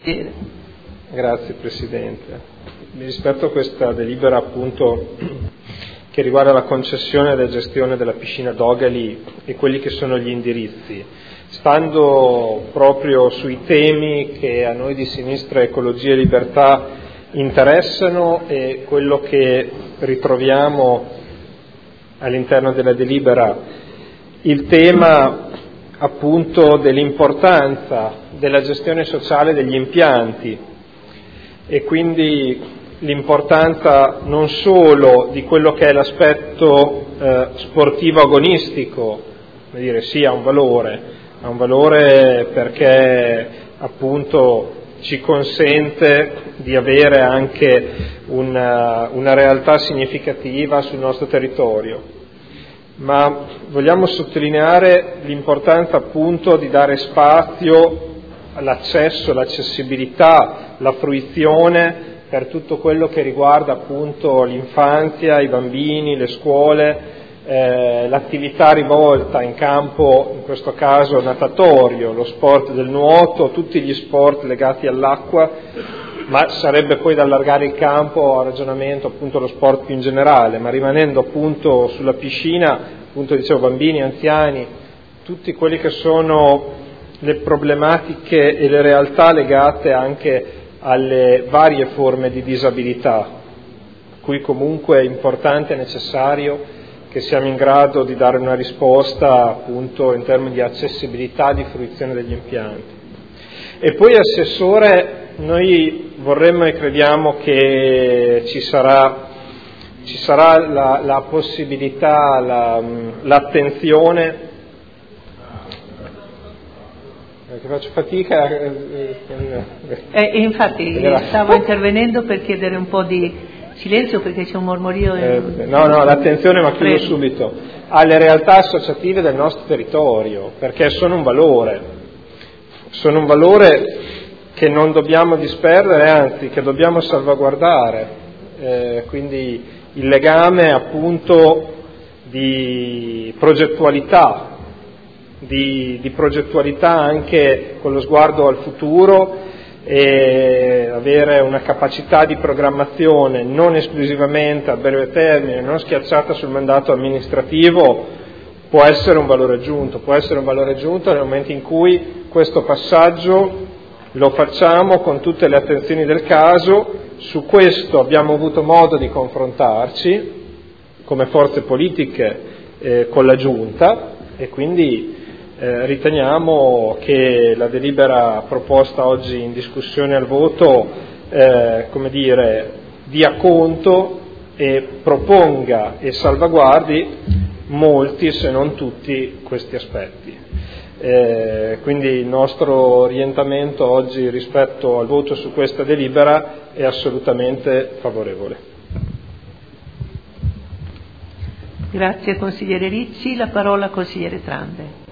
Grazie Presidente. Rispetto a questa delibera appunto che riguarda la concessione e la gestione della piscina Dogali e quelli che sono gli indirizzi, stando proprio sui temi che a noi di Sinistra Ecologia e Libertà interessano e quello che ritroviamo all'interno della delibera, il tema appunto dell'importanza della gestione sociale degli impianti e quindi l'importanza non solo di quello che è l'aspetto sportivo agonistico, come dire, sì, ha un valore perché appunto ci consente di avere anche una realtà significativa sul nostro territorio. Ma vogliamo sottolineare l'importanza appunto di dare spazio all'accesso, l'accessibilità, la fruizione per tutto quello che riguarda appunto l'infanzia, i bambini, le scuole, l'attività rivolta in campo, in questo caso natatorio, lo sport del nuoto, tutti gli sport legati all'acqua, ma sarebbe poi da allargare il campo a ragionamento appunto lo sport più in generale, ma rimanendo appunto sulla piscina, appunto dicevo bambini, anziani, tutti quelli che sono le problematiche e le realtà legate anche alle varie forme di disabilità, a cui comunque è importante e necessario che siamo in grado di dare una risposta appunto in termini di accessibilità, di fruizione degli impianti. E poi Assessore, noi vorremmo e crediamo che ci sarà la possibilità, l'attenzione, perché faccio fatica. Infatti stavo intervenendo per chiedere un po' di silenzio perché c'è un mormorio. L'attenzione, ma chiudo subito, alle realtà associative del nostro territorio, perché sono un valore che non dobbiamo disperdere, anzi che dobbiamo salvaguardare, quindi il legame appunto di progettualità, di progettualità anche con lo sguardo al futuro e avere una capacità di programmazione non esclusivamente a breve termine, non schiacciata sul mandato amministrativo, può essere un valore aggiunto nel momento in cui questo passaggio lo facciamo con tutte le attenzioni del caso. Su questo abbiamo avuto modo di confrontarci come forze politiche con la Giunta e quindi riteniamo che la delibera proposta oggi in discussione al voto dia conto e proponga e salvaguardi molti, se non tutti, questi aspetti. Quindi il nostro orientamento oggi rispetto al voto su questa delibera è assolutamente favorevole. Grazie consigliere Ricci, la parola al consigliere Trande.